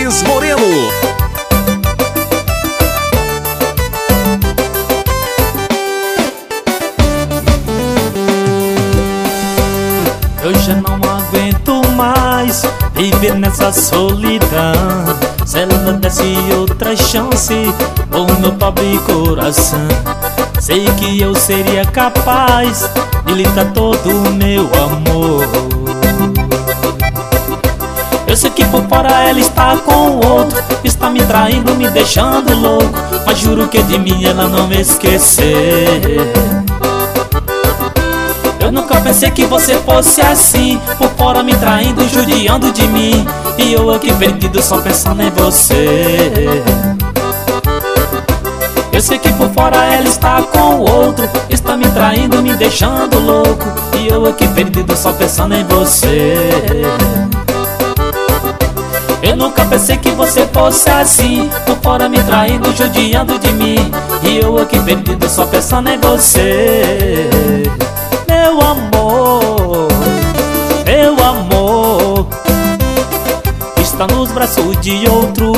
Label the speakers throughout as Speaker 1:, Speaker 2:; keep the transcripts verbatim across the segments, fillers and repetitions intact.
Speaker 1: Luiz Moreno.
Speaker 2: Eu já não aguento mais viver nessa solidão. Se ela desse outra chance ao meu pobre coração, sei que eu seria capaz de lhe dar todo o meu amor. Eu sei que por fora ela está com outro, está me traindo, me deixando louco, mas juro que de mim ela não me esqueceu. Eu nunca pensei que você fosse assim, por fora me traindo, judiando de mim, e eu aqui perdido só pensando em você. Eu sei que por fora ela está com outro, está me traindo, me deixando louco, e eu aqui perdido só pensando em você. Eu nunca pensei que você fosse assim, por fora me traindo, judiando de mim, e eu aqui perdido só pensando em você. Meu amor, meu amor, está nos braços de outro.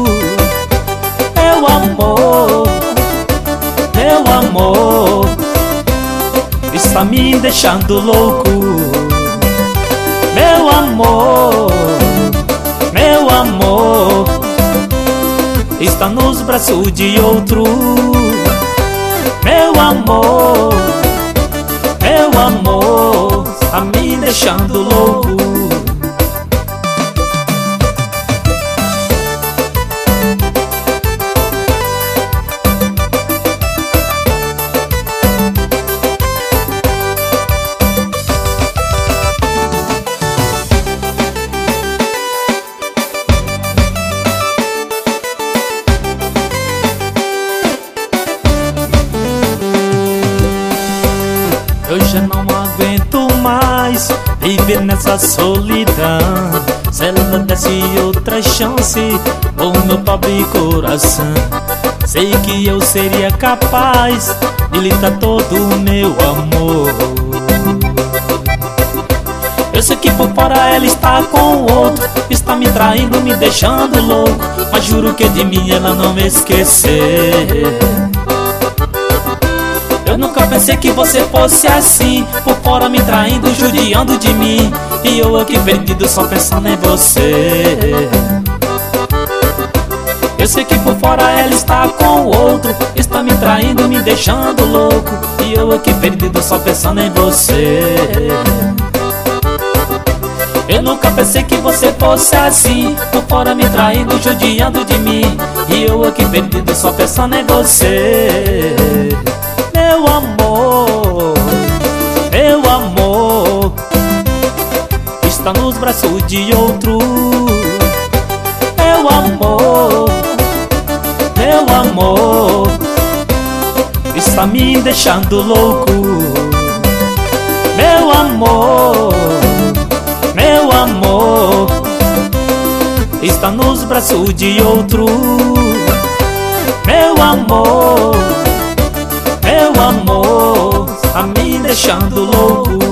Speaker 2: Meu amor, meu amor, está me deixando louco. Meu amor, meu amor, está nos braços de outro. Meu amor, meu amor, está me deixando louco. Eu já não aguento mais viver nessa solidão. Se ela desse outra chance ao meu pobre coração, sei que eu seria capaz de lhe dar todo o meu amor. Eu sei que por fora ela está com outro, está me traindo, me deixando louco, mas juro que de mim ela não me esqueceu. Eu nunca pensei que você fosse assim, por fora me traindo, judiando de mim, e eu aqui perdido só pensando em você. Eu sei que por fora ela está com outro, está me traindo, me deixando louco, e eu aqui perdido só pensando em você. Eu nunca pensei que você fosse assim, por fora me traindo, judiando de mim, e eu aqui perdido só pensando em você. Meu amor, meu amor, está nos braços de outro. Meu amor, meu amor, está me deixando louco. Meu amor, meu amor, está nos braços de outro. Meu amor, meu amor, está me deixando louco.